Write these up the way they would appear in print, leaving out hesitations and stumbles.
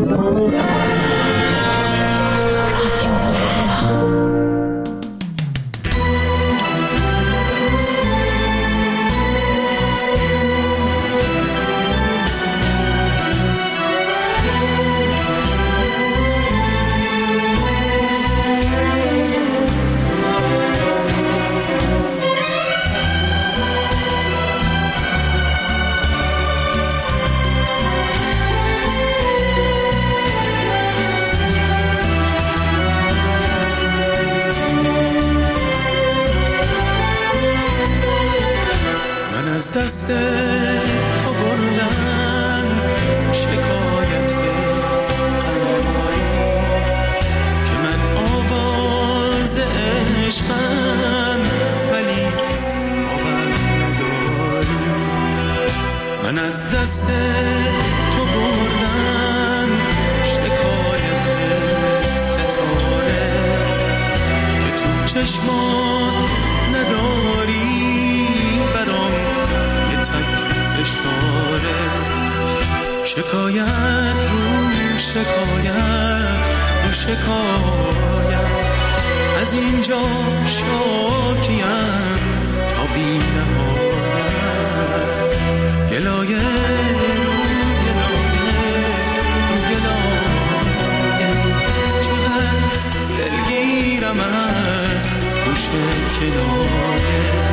از دست تو بردن شکایت قناری که من آواز عشقم ولی باور نداری. من از دست تو بردن شکایت ستاره که تو چشمان نداری اشاره. شکایت رو شکایت رو شکایت از اینجا شاکیم تا بی نهایت. گلایه رو گلایه رو گلایه چقدر دلگیرم از گوش کنایه.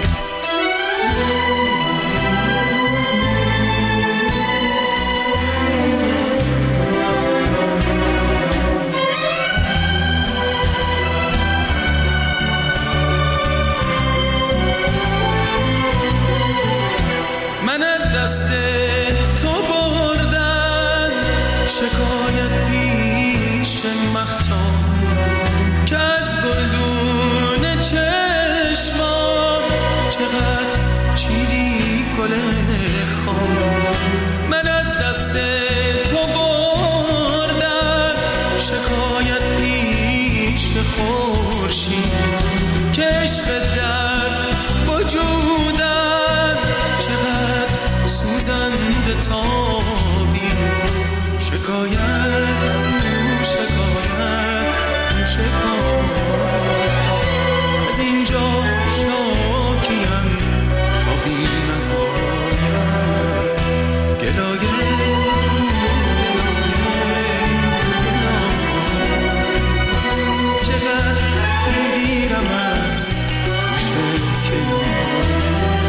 شکایت پیش مختار که از گلدون چشمام چقدر چیدی گل خام. من از دست تو بردم شکایت پیش خورشید که عشق در وجودم چقدر سوزنده تابی. شکایت رو شکایت رو شکایت از اینجا شاکیم تا بی نهایت. گلایه رو گلایه چقدر دلگیرم از گوش کنایه.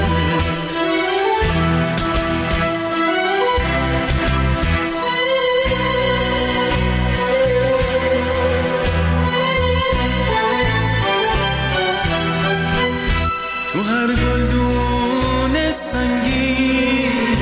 تو هر گلدون سنگین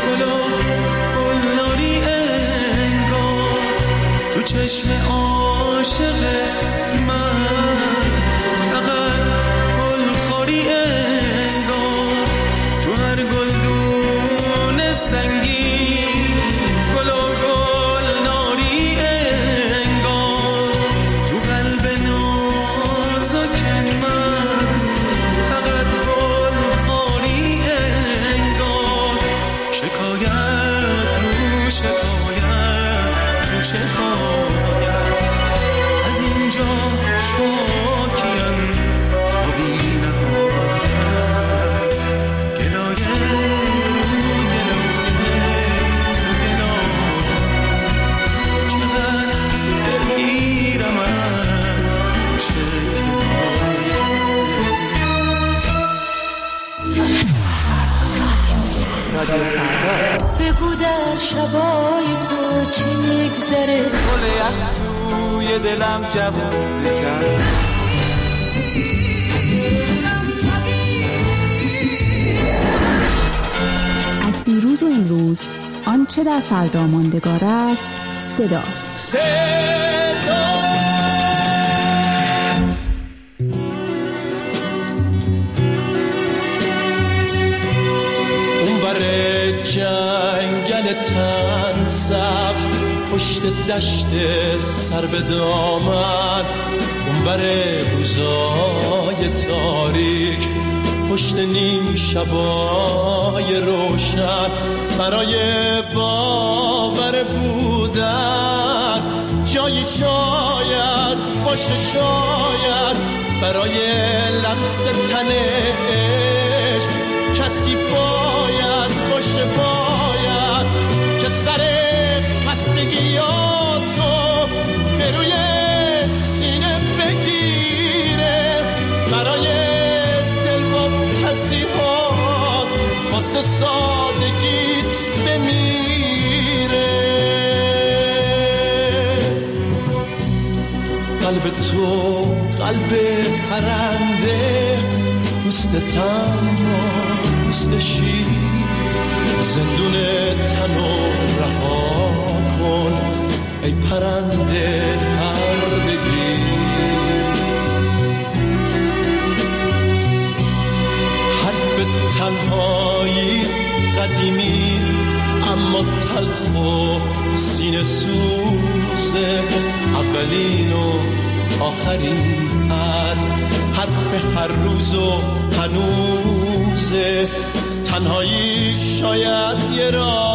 گلناری انگار تو چشم عاشق من فقط گلخوری انگار. تو هر گلدون سنگین گلناری انگار تو قلب نازک من فقط گلخوری انگار. شکایت رو شکایت رو شکایت از اینجا شاکیم تا بی نهایت. گلایه رو گلایه رو گلایه چقدر دلگیرم از گوش کنایه. بگو در شبای تو چی میگذره، گل یخ توی دلم جوون بکن. از دیروز و امروز آنچه در فردا ماندگار است صداست. جنگل تن سبز پشت دشت سر به دامن، اونور روزای تاریک پشت نیم شبای روشن، برای باور بودن جایی شاید باشه، شاید برای لمس تنش کسی باید باشه، باید که سر خستگیاتو به روی سینه بگیره، برای دل با پسیحات واسه سادگیت بمیره. قلب تو قلب پرنده، پوست تما پوست شیر، زندون تنو رها کن ای پرنده پر بگیر. حرف تنهایی قدیمی اما تلخ و سینه سوزه، اولین و آخرین حرف هر روز و هنوزه. تنهایی شاید یه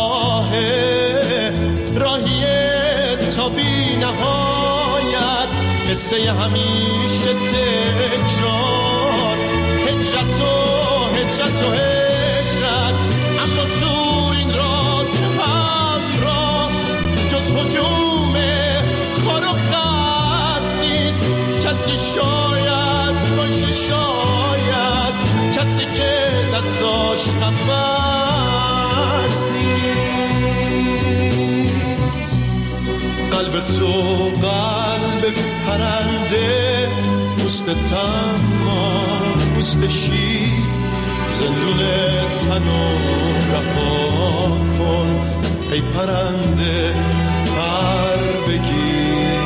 راهیه تا بی نهایت، قصه همیشه تکرار، هجرت و هجرت و هجرت. اما تو این راه همراه جز هجوم خار و خس نیست، کسی شاید باشه، شاید کسی که دستاش نفس نیست. قلب تو قلب پرنده، پوست تما پوست شیر، زندون تنو رها کن ای پرنده پر بگیر.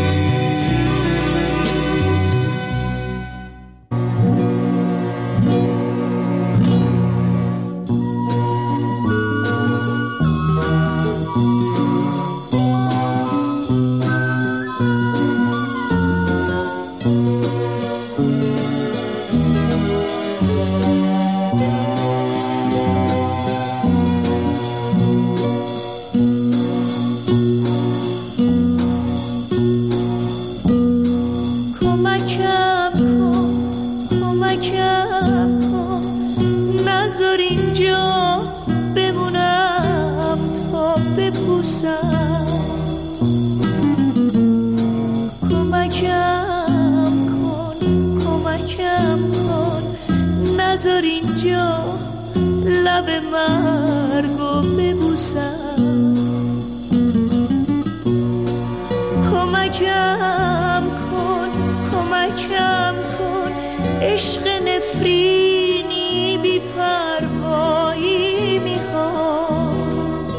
عشق نفرینی بی پروایی میخواد،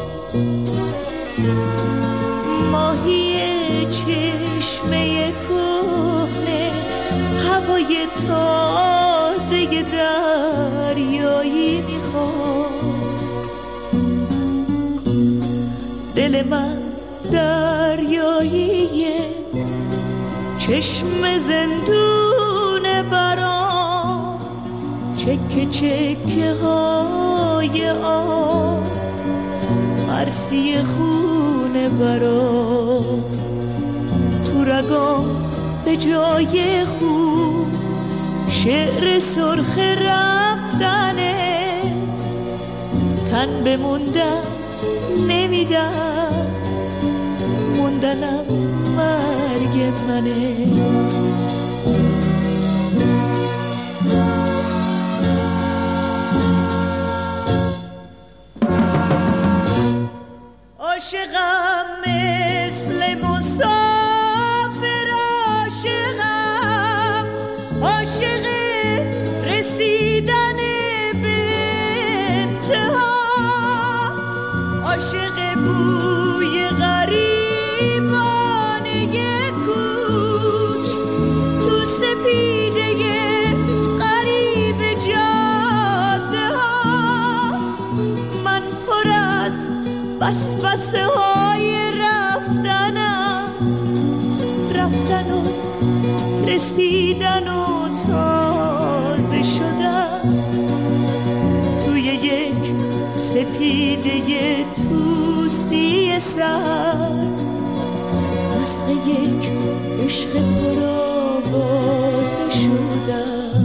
ماهی چشمه کهنه، هوای تازه دریایی میخواد. دل من دریاییه، چشم زندون برام، چکه چکه های آب، مرسی خونه برام. تو رگام به جای خوب شعر سرخ رفتنه، تن بموندن نمیدن، موندنم مرگ منه. عاشقم مثل مسافر، عاشقم عاشق رسیدن به انتها، عاشق بوی غریبانه کوچ تو سپیده غریب جاده ها. من پر از وسوسه های رفتنم، رفتن و رسیدن و تازه شدن توی یک سپیده توسی سر، مسخ عشق پرآوازه شدم.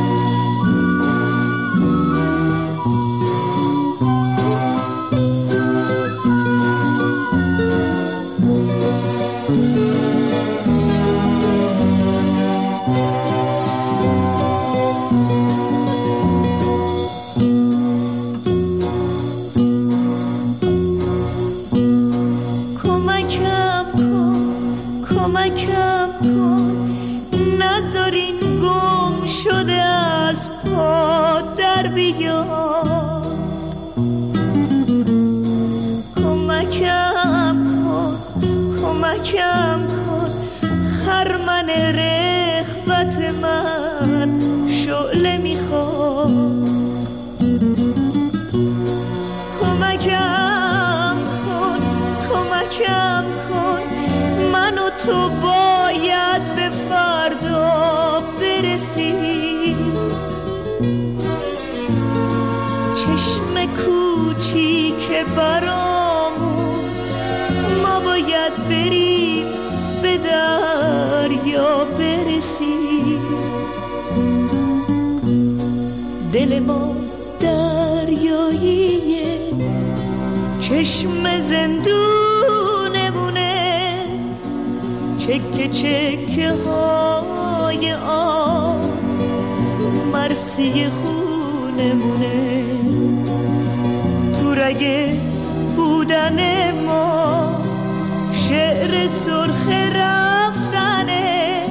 کمکم کن نذارین گم شده از پا در بیاد. کمکم کن خرمن رغبت من شعله میخواد. کمکم کن من و تو باید به فردا برسیم. چشم کوچیک برامون ما باید بریم به دریا برسیم. دل ما دریاییه، چشم زندونمونه، چکه چکه های آن مرسی خونمونه. تو رگ بودن ما شعر سرخ رفتنه.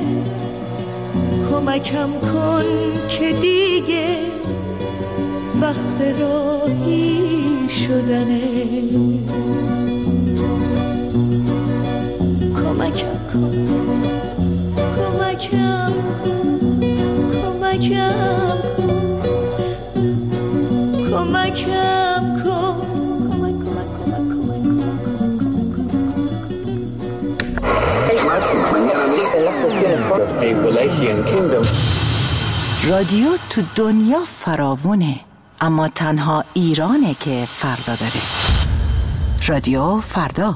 کمکم کن که دیگه وقت راهی شدنه. کمکم کن رادیو تو دنیا فراوونه، اما تنها ایرانه که فردا داره. رادیو فردا.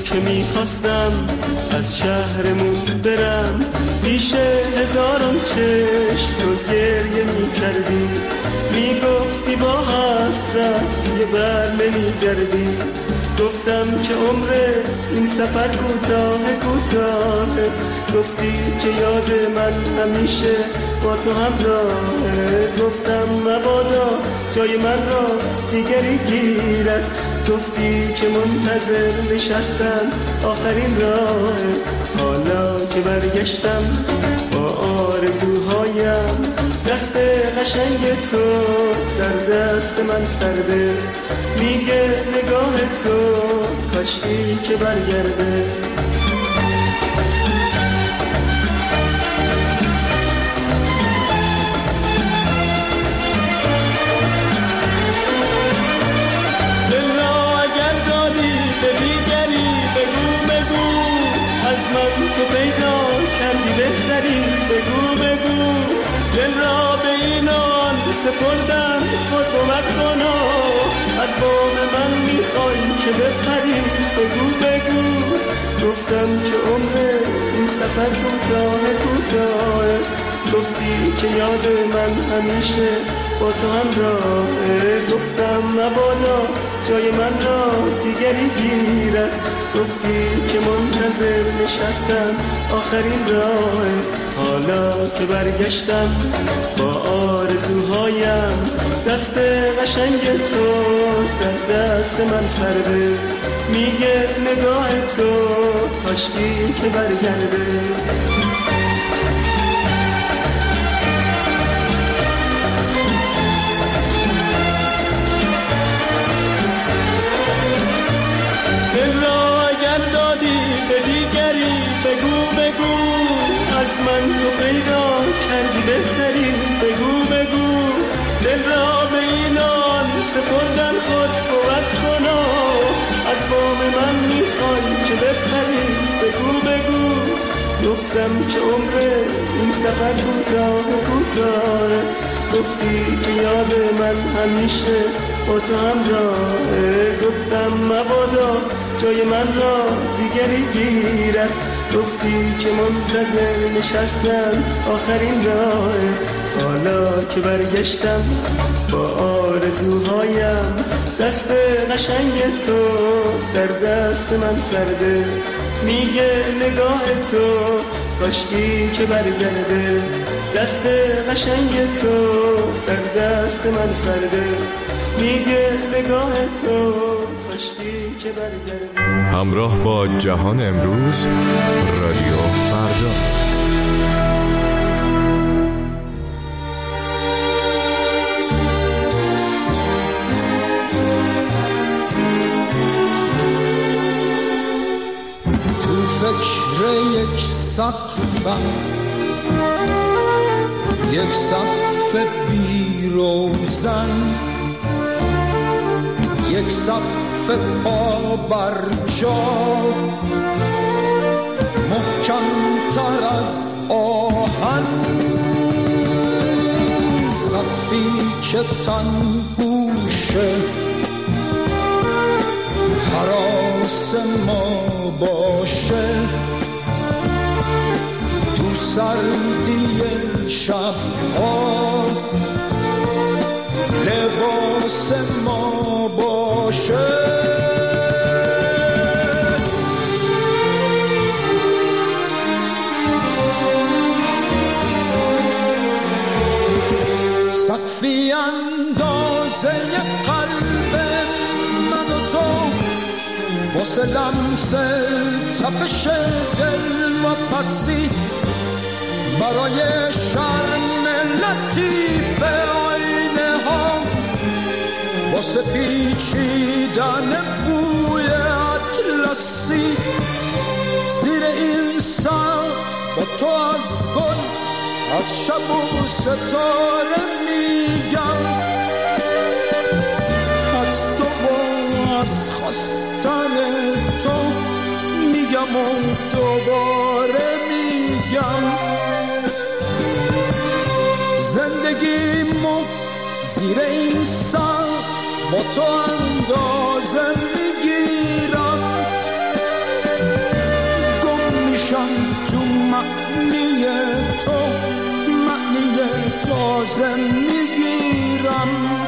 که میخواستم از شهرمون برم، پیش هزاران چشم تو گریه میکردی، میگفتی با حسرت یه بر نمیگردی. گفتم که عمر این سفر کوتاه کوتاه، گفتی که یاد من همیشه با تو همراهه. گفتم مبادا جای من را دیگری گیرد، گفتی که منتظر نشستم آخرین راه. حالا که برگشتم با آرزوهایم، دست قشنگ تو در دست من سرده، میگه نگاه تو کاشکی که برگرده. دل را اگر دادی به دیگری بگو بگو، از من تو پیدا کردی بهتری بگو. دل را به اینان سپردم خود کمک کنا، از بام من میخوای که بپری بگو. گفتم که عمر این سفر کوتاه کوتاه، گفتی که یاد من همیشه با تو همراهه. گفتم مبادا جای من را دیگری گیرد، گفتی که منتظر نشستم آخرین راه. حالا که برگشتم با آرزوهایم، دست قشنگ تو در دست من سرده، میگه نگاه تو کاشکی که برگرده. دل را اگر دادی به دیگری بگو، از من تو پیدا کردی بهتری بگو. دل را به اینان سپردن خود بود کنا، از بام من میخوای که بپری بگو. گفتم که عمر این سفر کوتاه کوتاه، گفتی که یاد من همیشه با تو همراهه. گفتم مبادا جای من را دیگری گیرد، گفتی که منتظر نشستم آخرین راه. حالا که برگشتم با آرزوهایم، دست قشنگ تو در دست من سرده، میگه نگاه تو کاشکی که برگرده. دست قشنگ تو در دست من سرده، میگه نگاه تو کاشکی که برگرده. همراه با جهان امروز، رادیو فردا. فکر یک سقفم، یک سقف بی روزن، یک سقف پا بر جا، محکم تر از آهن، سقفی که تن بوشه هراس ما باشه، تو سردی شب‌ها لباس ما باشه. سقفی اندازه قلب من و تو، واسه لمس تپش دل و پسی، برای شرم لطیف آینه ها، واسه پیچیدن بوی اطلسی. زیر این سقف با تو از گل، از شب و ستاره میگم، از تو و از خواستن تو میگم و دوباره میگم. زندگیمو زیر این سقف با تو اندازه میگیرم، معنی تو معنی تازه میگیرم.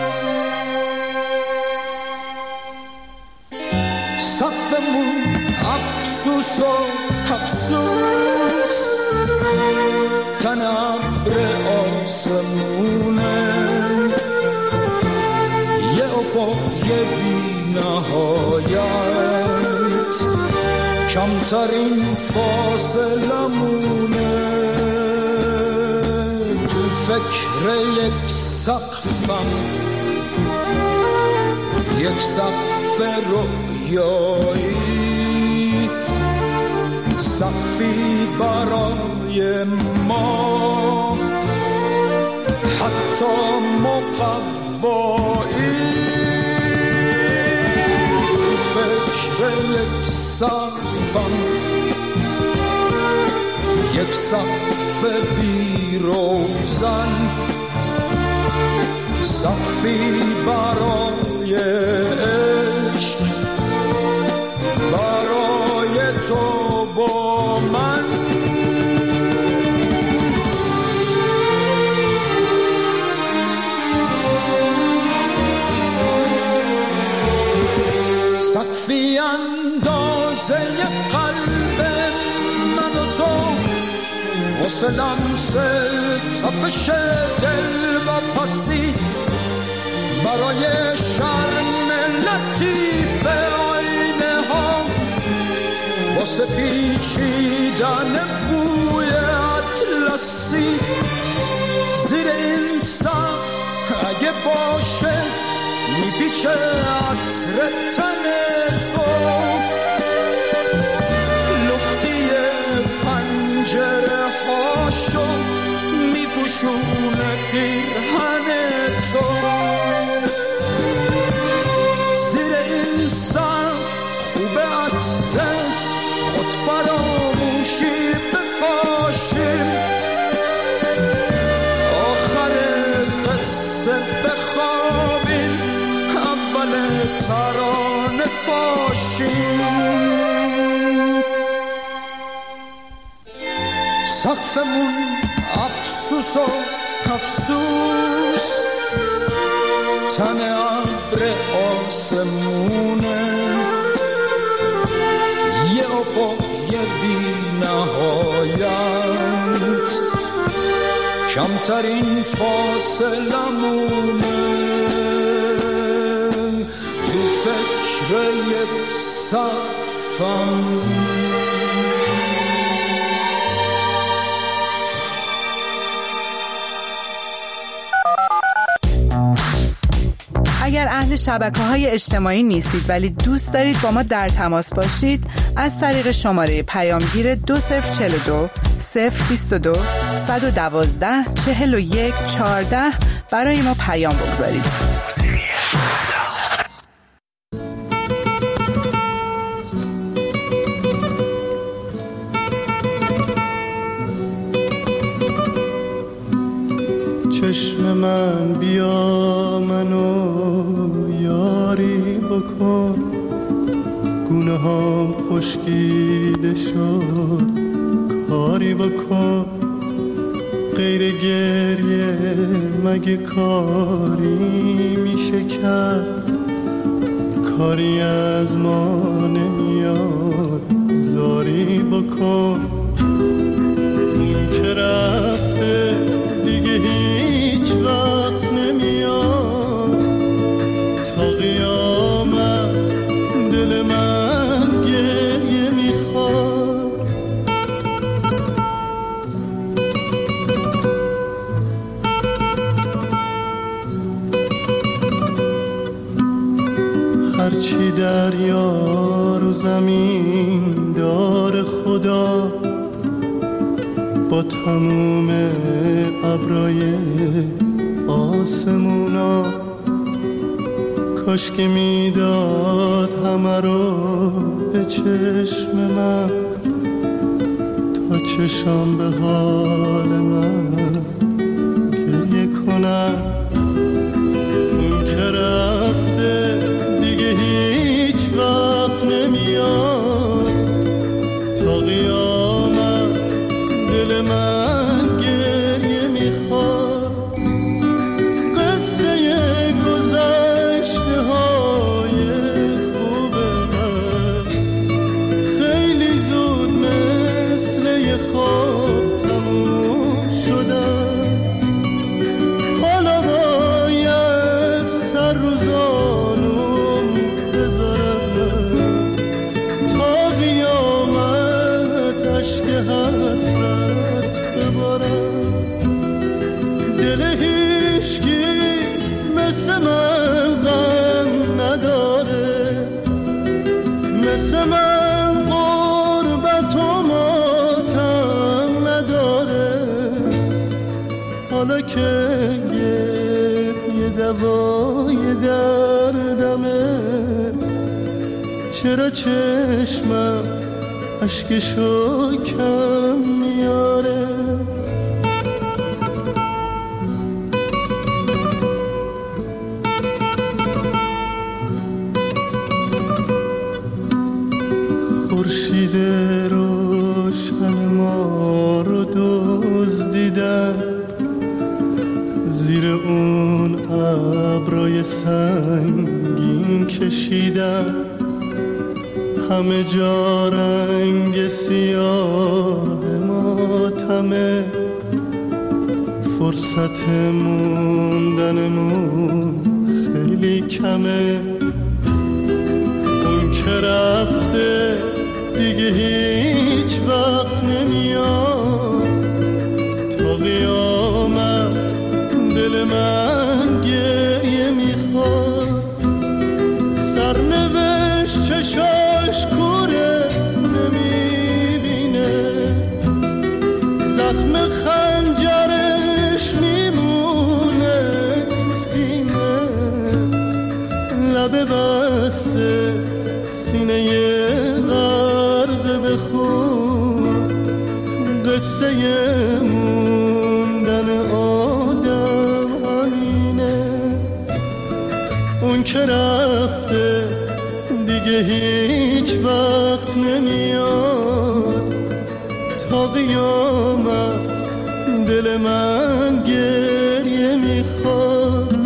سقفمون افسوس و افسوس، تن ابر آسمونه، یه افق یه بی نهایت، کمترین فاصله مونه. تو فکر یک سقفم، یک سقف رویایی، سقفی برای ما حتی مقوایی. تو فکر یک سقفم، یک سقف بی روزن، سقفی برای عشق، برای تو با من. سقفی اندازه قلب من و تو، واسه لمس تپش دل و پسی، برای شرم لطیف آینه ها، واسه پیچیدن بوی اطلسی. زیر این سقف اگه باشه میپیچه عطر تن تو، لختی پنجره هاشو میپوشونه پیرهن تو. زیر این سقف خوبه عطر خود فراموشی بپاشیم، آخر قصه بخوابیم، اول ترانه باشیم. سقفمون افسوس و افسوس، تن ابر آسمونه، یه افق یه بی نهایت، کمترین فاصله مونه. تو فکر یک سقفم. اگر اهل شبکه‌های اجتماعی نیستید ولی دوست دارید با ما در تماس باشید، از طریق شماره پیامگیر 2042 022 112 41 14 برای ما پیام بگذارید. چشم من بیا منو یاری بکن، گونه هم خشکیده شد کاری بکن، غیر گریه مگه کاری میشه کرد، کاری از ما نمیاد زاری بکن. اون که رفته دیگه هیچ وقت نمیاد، تا قیامت دل من گریه میخواد. هرچی دریا رو زمین دار خدا، با تموم ابرای آسمونا، کاش که میداد همه رو به چشم من، تا چشم به حال من گریه کنم. اون که رفته دیگه هیچ وقت نمیاد، تا قیامت دل من مثل من غربت و ماتم نداره، حالا که یه دوای دردمه، چرا چشمم اشکشو کم میاره؟ خورشید روشن ما رو دزدیدن، زیر اون ابرای سنگین کشیدن، همه جا رنگ سیاه ماتمه، فرصت موندنمون خیلی کمه. اون که رفته دیگه هیچ وقت نمیاد، تا قیامت دل من گریه میخواد. سرنوشت چشاش کوره نمیبینه، زخم خنجرش میمونه تو سینه، لبه بسته سینه غرق به خون، قصه موندن آدم همینه. اون که رفته دیگه هیچ وقت نمیاد، تا قیامت دل من گریه میخواد.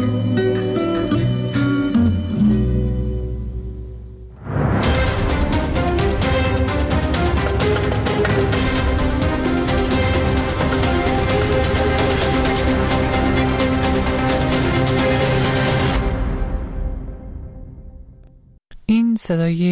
این صدای